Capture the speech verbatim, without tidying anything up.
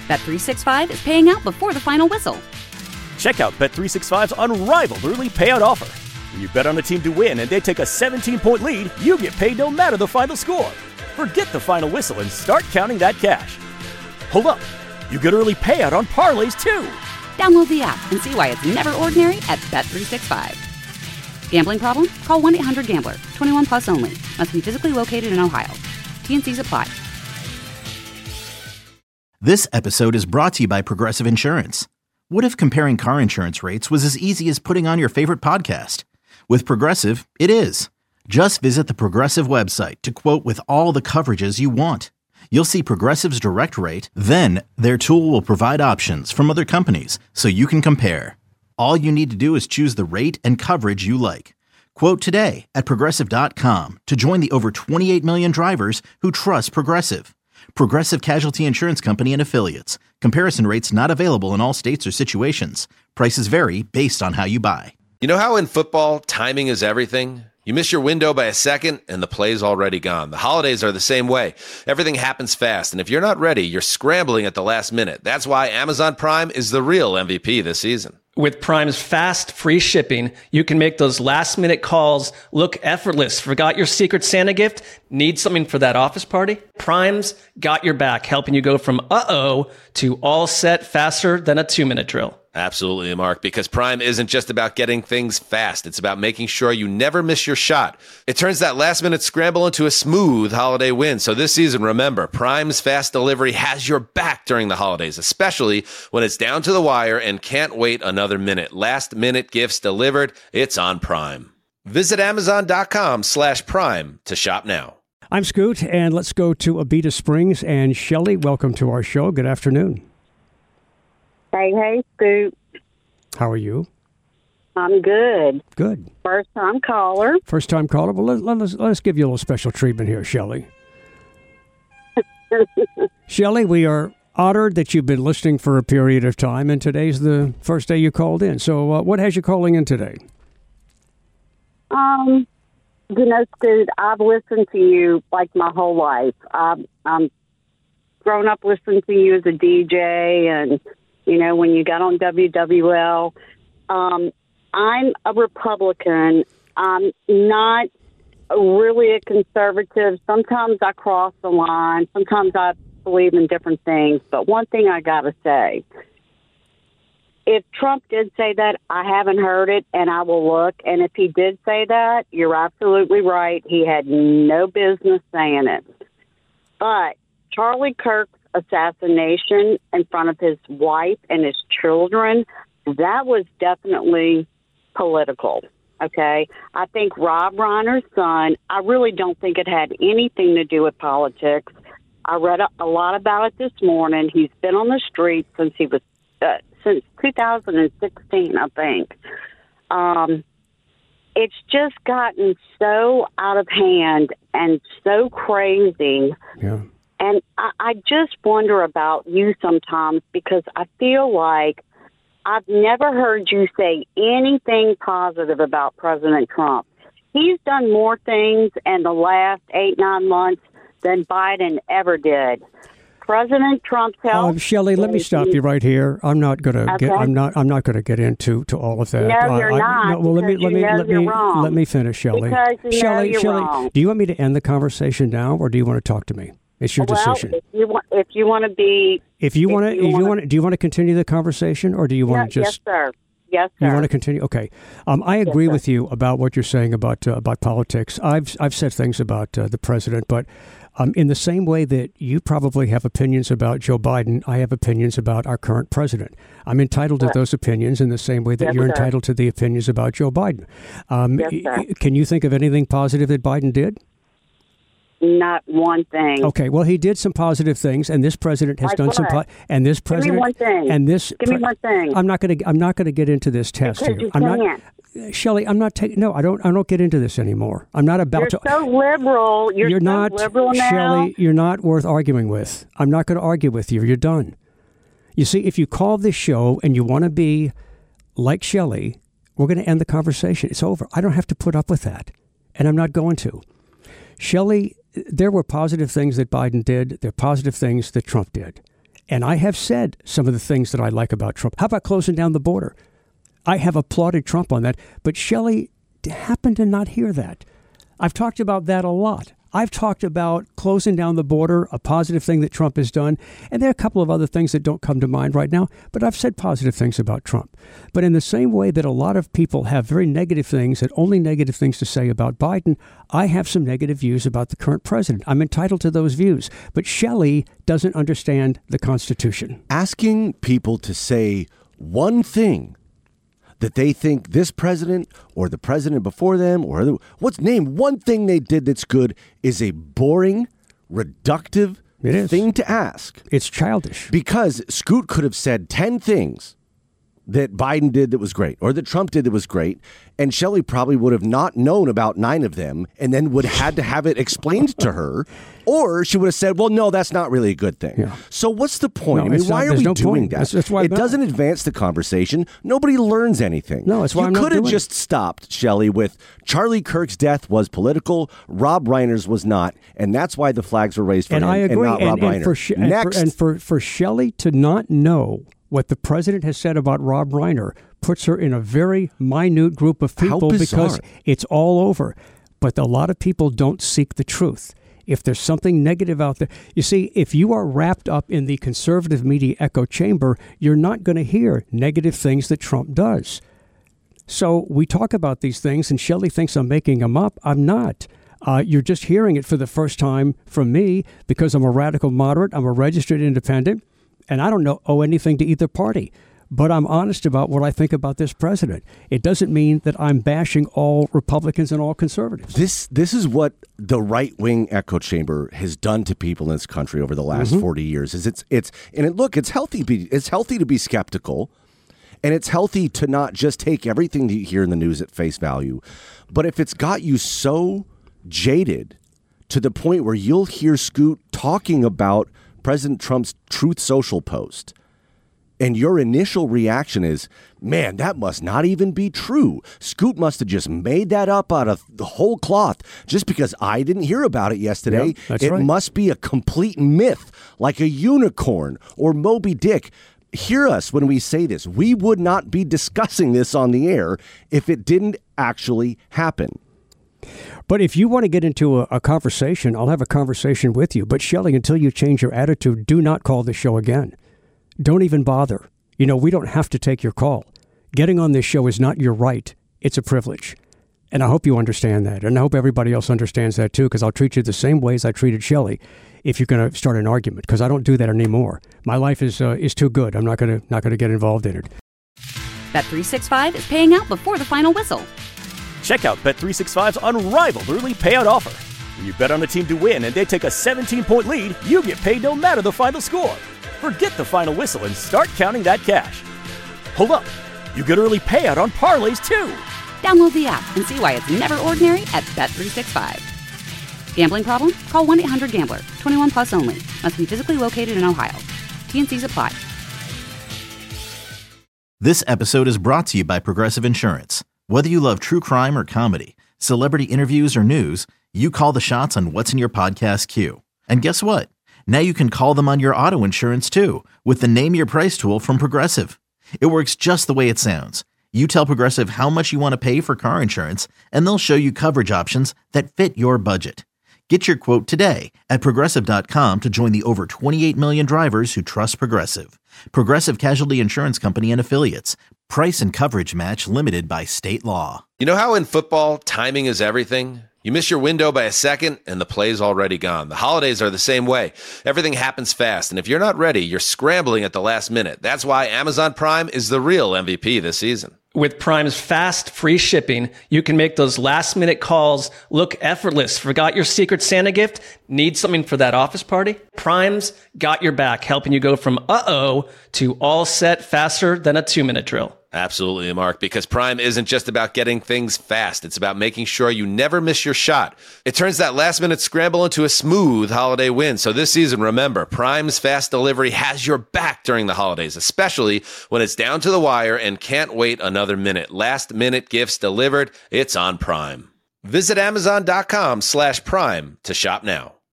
Bet three sixty-five is paying out before the final whistle. Check out Bet three sixty-five's unrivaled early payout offer. When you bet on a team to win and they take a seventeen-point lead, you get paid no matter the final score. Forget the final whistle and start counting that cash. Hold up. You get early payout on parlays, too. Download the app and see why it's never ordinary at Bet three sixty-five. Gambling problem? Call one eight hundred gambler. twenty-one plus only. Must be physically located in Ohio. T and C's apply. This episode is brought to you by Progressive Insurance. What if comparing car insurance rates was as easy as putting on your favorite podcast? With Progressive, it is. Just visit the Progressive website to quote with all the coverages you want. You'll see Progressive's direct rate, then their tool will provide options from other companies so you can compare. All you need to do is choose the rate and coverage you like. Quote today at Progressive dot com to join the over twenty-eight million drivers who trust Progressive. Progressive Casualty Insurance Company and Affiliates. Comparison rates not available in all states or situations. Prices vary based on how you buy. You know how in football, timing is everything? You miss your window by a second, and the play's already gone. The holidays are the same way. Everything happens fast, and if you're not ready, you're scrambling at the last minute. That's why Amazon Prime is the real M V P this season. With Prime's fast, free shipping, you can make those last-minute calls look effortless. Forgot your Secret Santa gift? Need something for that office party? Prime's got your back, helping you go from uh-oh to all set faster than a two-minute drill. Absolutely, Mark, because Prime isn't just about getting things fast. It's about making sure you never miss your shot. It turns that last-minute scramble into a smooth holiday win. So this season, remember, Prime's fast delivery has your back during the holidays, especially when it's down to the wire and can't wait another minute. Last-minute gifts delivered, it's on Prime. Visit Amazon.com slash Prime to shop now. I'm Scoot, and let's go to Abita Springs. And Shelley, welcome to our show. Good afternoon. Hey, hey, Scoot. How are you? I'm good. Good. First time caller. First time caller. Well, let, let, us, let us give you a little special treatment here, Shelley. Shelley, we are honored that you've been listening for a period of time, and today's the first day you called in. So uh, what has you calling in today? Um, you know, Scoot, I've listened to you like my whole life. I've um, grown up listening to you as a D J, and you know, when you got on W W L, um, I'm a Republican. I'm not really a conservative. Sometimes I cross the line. Sometimes I believe in different things. But one thing I got to say, if Trump did say that, I haven't heard it, and I will look. And if he did say that, you're absolutely right. He had no business saying it. But Charlie Kirk's assassination in front of his wife and his children, that was definitely political, okay? I think Rob Reiner's son, I really don't think it had anything to do with politics. I read a, a lot about it this morning. He's been on the street since he was, uh, since two thousand sixteen, I think. Um, it's just gotten so out of hand and so crazy. Yeah. And I, I just wonder about you sometimes, because I feel like I've never heard you say anything positive about President Trump. He's done more things in the last eight, nine months than Biden ever did. President Trump's health. Uh, Shelley, let me stop you right here. I'm not going to okay. get. I'm not. I'm not going to get into to all of that. No, you're I, not. I, no, well, let me let me let me wrong. let me finish, Shelley. Because you Shelley, know you're Shelley, wrong. do you want me to end the conversation now, or do you want to talk to me? It's your well, decision. If you want, if you want to be, if you want to, if you want to, do you want to continue the conversation, or do you want to yeah, just? Yes, sir. Yes, sir. You want to continue? Okay. Um, I agree yes, with you about what you're saying about uh, about politics. I've I've said things about uh, the president, but um, in the same way that you probably have opinions about Joe Biden, I have opinions about our current president. I'm entitled to those opinions in the same way that yes, you're sir. entitled to the opinions about Joe Biden. Um, yes, sir. Can you think of anything positive that Biden did? Not one thing. Okay, well, he did some positive things, and this president has like done what? some. Po- and this president, Give me one thing. and this. Give me one thing. I'm not going to. I'm not going to get into this test because here. You I'm can't. not. Shelley, I'm not taking. No, I don't. I don't get into this anymore. I'm not about You're to. so liberal. You're, you're so not liberal now. Shelley. You're not worth arguing with. I'm not going to argue with you. You're done. You see, if you call this show and you want to be like Shelley, we're going to end the conversation. It's over. I don't have to put up with that, and I'm not going to. Shelley, there were positive things that Biden did. There are positive things that Trump did. And I have said some of the things that I like about Trump. How about closing down the border? I have applauded Trump on that, but Shelley happened to not hear that. I've talked about that a lot. I've talked about closing down the border, a positive thing that Trump has done. And there are a couple of other things that don't come to mind right now, but I've said positive things about Trump. But in the same way that a lot of people have very negative things and only negative things to say about Biden, I have some negative views about the current president. I'm entitled to those views. But Shelley doesn't understand the Constitution. Asking people to say one thing that they think this president or the president before them or the, what's name one thing they did that's good is a boring, reductive it is. thing to ask. It's childish. Because Scoot could have said ten things that Biden did that was great or that Trump did that was great, and Shelley probably would have not known about nine of them and then would have had to have it explained to her, or she would have said, well, no, that's not really a good thing. Yeah. So what's the point? No, I mean, why not, are we no doing point. that? That's, that's why it doesn't advance the conversation. Nobody learns anything. No, that's why you I'm not could have doing just it. stopped, Shelley, with Charlie Kirk's death was political, Rob Reiner's was not, and that's why the flags were raised for and him I agree. and not and, Rob and Reiner. For Sh- Next. And for, and for, for Shelley to not know what the president has said about Rob Reiner puts her in a very minute group of people because it's all over. But a lot of people don't seek the truth. If there's something negative out there, you see, if you are wrapped up in the conservative media echo chamber, you're not going to hear negative things that Trump does. So we talk about these things, and Shelley thinks I'm making them up. I'm not. Uh, you're just hearing it for the first time from me because I'm a radical moderate. I'm a registered independent, and I don't know, owe anything to either party. But I'm honest about what I think about this president. It doesn't mean that I'm bashing all Republicans and all conservatives. This this is what the right-wing echo chamber has done to people in this country over the last mm-hmm. forty years. Is it's it's and it, look, it's healthy. Be, it's healthy to be skeptical, and it's healthy to not just take everything that you hear in the news at face value. But if it's got you so jaded to the point where you'll hear Scoot talking about President Trump's Truth Social post, and your initial reaction is, man, that must not even be true. Scoot must have just made that up out of the whole cloth just because I didn't hear about it yesterday. Yep, that's it right. must be a complete myth, like a unicorn or Moby Dick. Hear us when we say this. We would not be discussing this on the air if it didn't actually happen. But if you want to get into a, a conversation, I'll have a conversation with you. But Shelley, until you change your attitude, do not call the show again. Don't even bother. You know, we don't have to take your call. Getting on this show is not your right. It's a privilege. And I hope you understand that. And I hope everybody else understands that, too, because I'll treat you the same way as I treated Shelley if you're going to start an argument, because I don't do that anymore. My life is uh, is too good. I'm not going to not going to get involved in it. Bet three sixty-five is paying out before the final whistle. Check out Bet three sixty-five's unrivaled early payout offer. When you bet on a team to win and they take a seventeen-point lead, you get paid no matter the final score. Forget the final whistle and start counting that cash. Hold up. You get early payout on parlays, too. Download the app and see why it's never ordinary at Bet three sixty-five. Gambling problem? Call one eight hundred gambler. twenty-one plus only. Must be physically located in Ohio. T N Cs apply. This episode is brought to you by Progressive Insurance. Whether you love true crime or comedy, celebrity interviews or news, you call the shots on what's in your podcast queue. And guess what? Now you can call them on your auto insurance, too, with the Name Your Price tool from Progressive. It works just the way it sounds. You tell Progressive how much you want to pay for car insurance, and they'll show you coverage options that fit your budget. Get your quote today at Progressive dot com to join the over twenty-eight million drivers who trust Progressive. Progressive Casualty Insurance Company and Affiliates. Price and coverage match limited by state law. You know how in football, timing is everything? You miss your window by a second, and the play's already gone. The holidays are the same way. Everything happens fast, and if you're not ready, you're scrambling at the last minute. That's why Amazon Prime is the real M V P this season. With Prime's fast, free shipping, you can make those last-minute calls look effortless. Forgot your Secret Santa gift? Need something for that office party? Prime's got your back, helping you go from uh-oh to all set faster than a two-minute drill. Absolutely, Mark, because Prime isn't just about getting things fast. It's about making sure you never miss your shot. It turns that last-minute scramble into a smooth holiday win. So this season, remember, Prime's fast delivery has your back during the holidays, especially when it's down to the wire and can't wait another minute. Last-minute gifts delivered. It's on Prime. Visit Amazon dot com slash Prime to shop now.